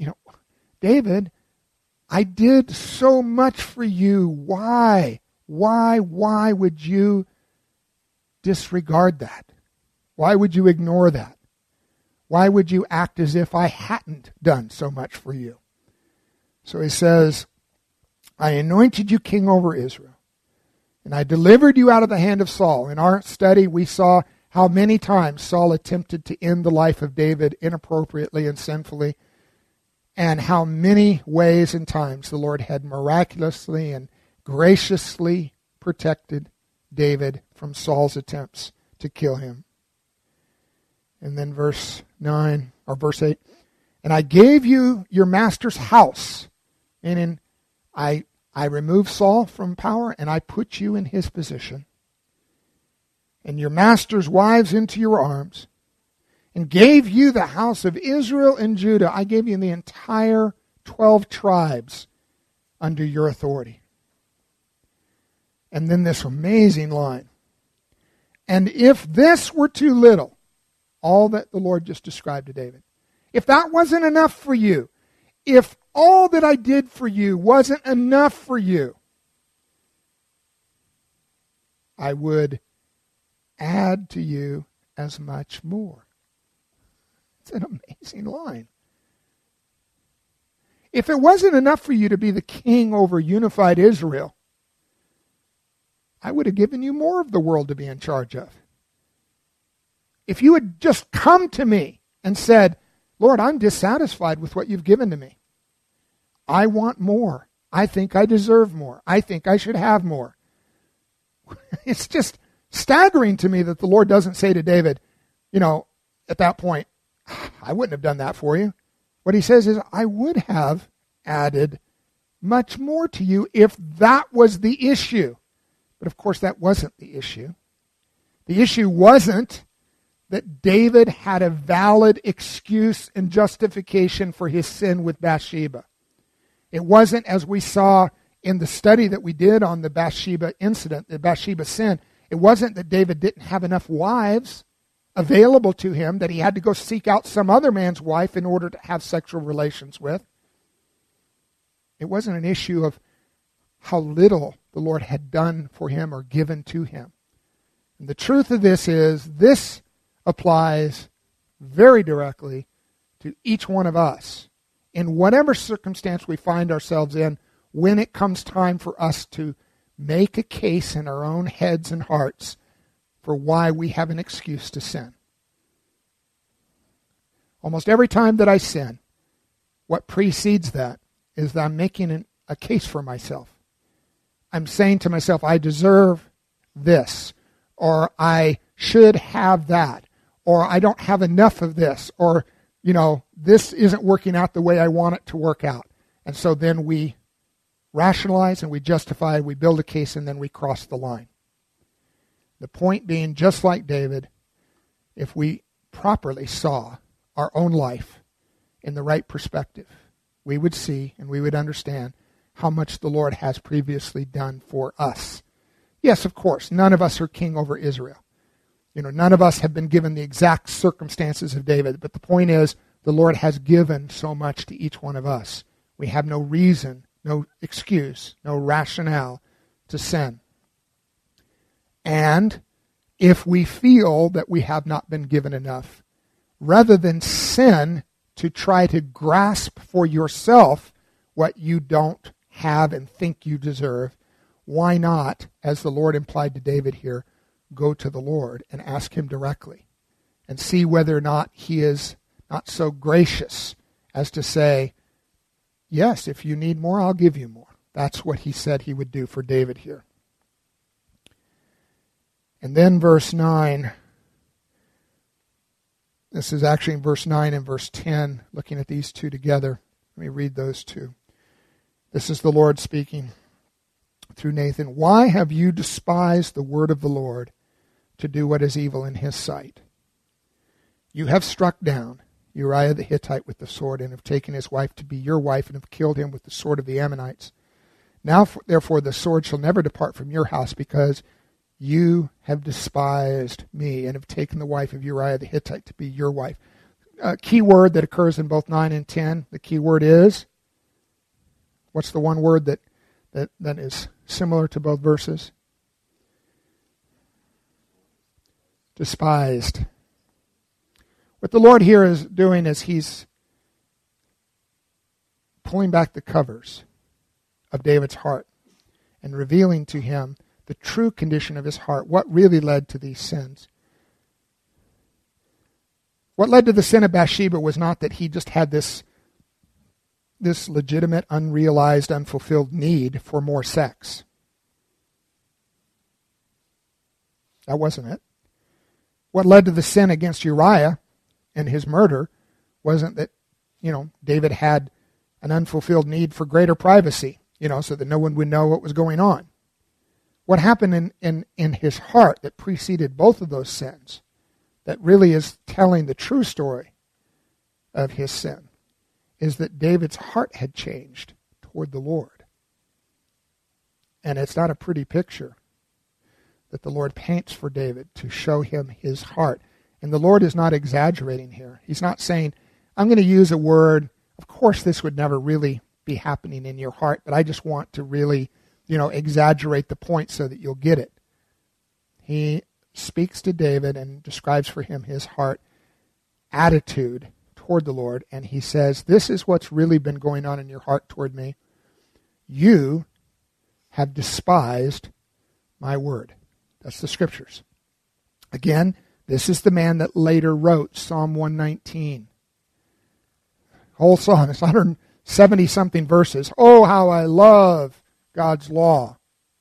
David, I did so much for you. Why? Why would you disregard that? Why would you ignore that? Why would you act as if I hadn't done so much for you? So he says, I anointed you king over Israel, and I delivered you out of the hand of Saul. In our study, we saw how many times Saul attempted to end the life of David inappropriately and sinfully, and how many ways and times the Lord had miraculously and graciously protected David from Saul's attempts to kill him. And then verse 8, and I gave you your master's house, and I removed Saul from power, and I put you in his position, and your master's wives into your arms, and gave you the house of Israel and Judah. I gave you the entire 12 tribes under your authority. And then this amazing line. And if this were too little, all that the Lord just described to David, if that wasn't enough for you, if all that I did for you wasn't enough for you, I would add to you as much more. That's an amazing line. If it wasn't enough for you to be the king over unified Israel, I would have given you more of the world to be in charge of. If you had just come to me and said, Lord, I'm dissatisfied with what you've given to me. I want more. I think I deserve more. I think I should have more. It's just staggering to me that the Lord doesn't say to David, at that point, I wouldn't have done that for you. What he says is, I would have added much more to you if that was the issue. But of course, that wasn't the issue. The issue wasn't that David had a valid excuse and justification for his sin with Bathsheba. It wasn't, as we saw in the study that we did on the Bathsheba incident, the Bathsheba sin, it wasn't that David didn't have enough wives available to him, that he had to go seek out some other man's wife in order to have sexual relations with. It wasn't an issue of how little the Lord had done for him or given to him. And the truth of this is, this applies very directly to each one of us in whatever circumstance we find ourselves in when it comes time for us to make a case in our own heads and hearts for why we have an excuse to sin. Almost every time that I sin, what precedes that is that I'm making a case for myself. I'm saying to myself, I deserve this, or I should have that, or I don't have enough of this, or, this isn't working out the way I want it to work out. And so then we rationalize and we justify, we build a case, and then we cross the line. The point being, just like David, if we properly saw our own life in the right perspective, we would see and we would understand how much the Lord has previously done for us. Yes, of course, none of us are king over Israel. None of us have been given the exact circumstances of David, but the point is, the Lord has given so much to each one of us. We have no reason, no excuse, no rationale to sin. And if we feel that we have not been given enough, rather than sin to try to grasp for yourself what you don't have and think you deserve, why not, as the Lord implied to David here, go to the Lord and ask him directly and see whether or not he is not so gracious as to say, yes, if you need more, I'll give you more. That's what he said he would do for David here. And then verse 9, this is actually in verse 9 and verse 10, looking at these two together. Let me read those two. This is the Lord speaking through Nathan. Why have you despised the word of the Lord to do what is evil in his sight? You have struck down Uriah the Hittite with the sword, and have taken his wife to be your wife, and have killed him with the sword of the Ammonites. Now, therefore, the sword shall never depart from your house, because you have despised me, and have taken the wife of Uriah the Hittite to be your wife. A key word that occurs in both 9 and 10, the key word is, what's the one word that is similar to both verses? Despised. What the Lord here is doing is he's pulling back the covers of David's heart and revealing to him the true condition of his heart, what really led to these sins. What led to the sin of Bathsheba was not that he just had this legitimate, unrealized, unfulfilled need for more sex. That wasn't it. What led to the sin against Uriah and his murder wasn't that, David had an unfulfilled need for greater privacy, so that no one would know what was going on. What happened in his heart that preceded both of those sins, that really is telling the true story of his sin, is that David's heart had changed toward the Lord. And it's not a pretty picture that the Lord paints for David to show him his heart. And the Lord is not exaggerating here. He's not saying, I'm going to use a word, of course this would never really be happening in your heart, but I just want to really, exaggerate the point so that you'll get it. He speaks to David and describes for him his heart attitude toward the Lord, and he says, this is what's really been going on in your heart toward me. You have despised my word. That's the scriptures. Again, this is the man that later wrote Psalm 119. Whole song, it's 170-something verses. Oh, how I love God's law.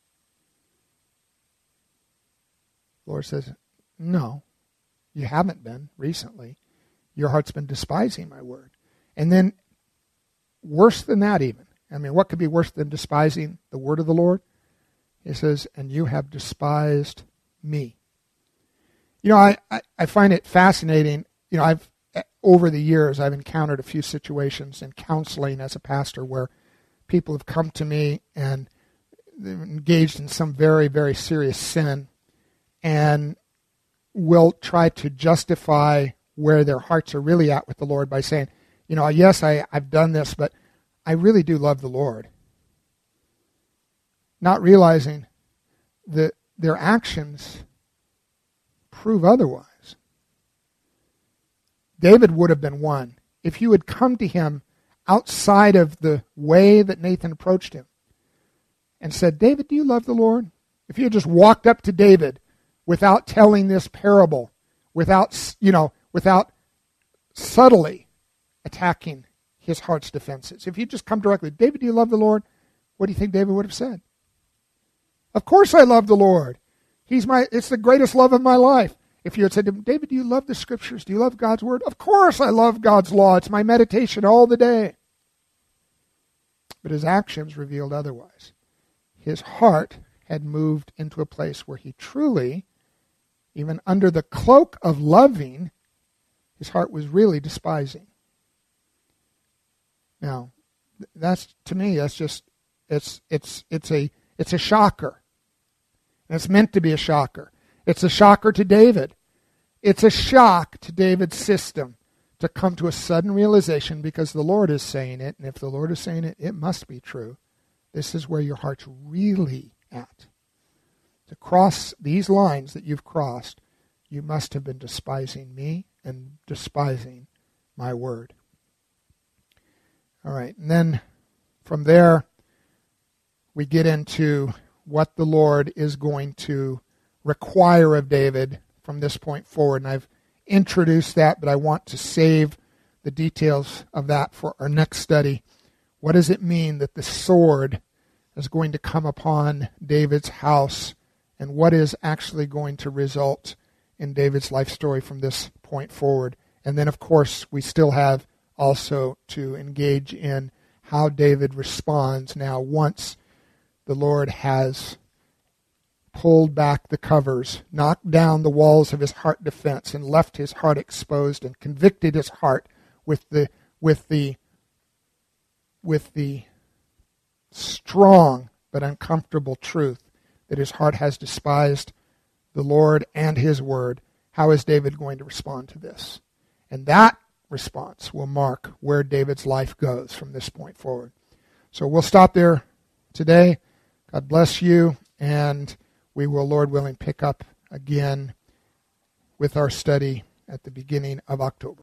The Lord says, no, you haven't been recently. Your heart's been despising my word. And then, worse than that even. I mean, what could be worse than despising the word of the Lord? He says, and you have despised me. You know, I find it fascinating. You know, over the years, I've encountered a few situations in counseling as a pastor where people have come to me and they're engaged in some very, very serious sin and will try to justify where their hearts are really at with the Lord by saying, you know, yes, I've done this, but I really do love the Lord. Not realizing that their actions prove otherwise. David would have been one. If you had come to him outside of the way that Nathan approached him and said, David, do you love the Lord? If you had just walked up to David without telling this parable, without subtly attacking his heart's defenses. If you just come directly, David, do you love the Lord? What do you think David would have said? Of course I love the Lord. It's the greatest love of my life. If you had said to him, David, do you love the scriptures? Do you love God's word? Of course I love God's law. It's my meditation all the day. But his actions revealed otherwise. His heart had moved into a place where he truly, even under the cloak of loving, his heart was really despising. Now, to me, it's a shocker. And it's meant to be a shocker. It's a shocker to David. It's a shock to David's system to come to a sudden realization because the Lord is saying it, and if the Lord is saying it, it must be true. This is where your heart's really at. To cross these lines that you've crossed, you must have been despising me and despising my word. All right, and then from there, we get into what the Lord is going to require of David from this point forward. And I've introduced that, but I want to save the details of that for our next study. What does it mean that the sword is going to come upon David's house, and what is actually going to result in David's life story from this point forward? And then, of course, we still have also to engage in how David responds now once the Lord has pulled back the covers, knocked down the walls of his heart defense, and left his heart exposed, and convicted his heart with the strong but uncomfortable truth that his heart has despised the Lord and his word. How is David going to respond to this? And that response will mark where David's life goes from this point forward. So we'll stop there today. God bless you, and we will, Lord willing, pick up again with our study at the beginning of October.